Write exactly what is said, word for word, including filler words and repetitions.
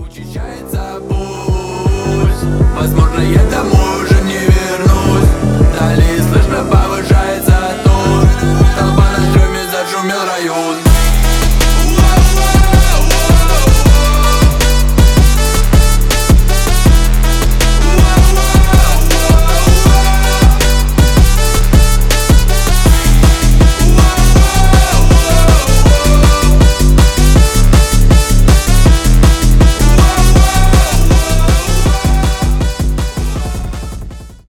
Учащается пульс, возможно, я домой уже не вернусь. Вдали слышно повышается тон, толпа на шуме зашумел район.